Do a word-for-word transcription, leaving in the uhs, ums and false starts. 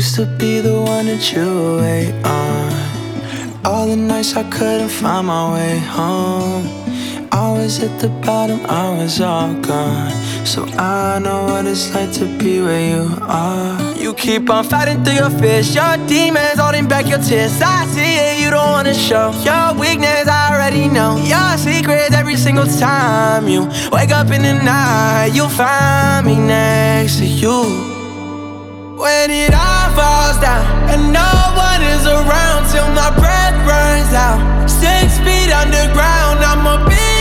used to be the one that you wait on. All the nights I couldn't find my way home, I was at the bottom, I was all gone. So I know what it's like to be where you are. You keep on fighting through your fears, your demons holding back your tears. I see it, you don't wanna show your weakness, I already know your secrets. Every single time you wake up in the night, you'll find me next to you. When it all falls down and no one is around, till my breath runs out, six feet underground, I'ma be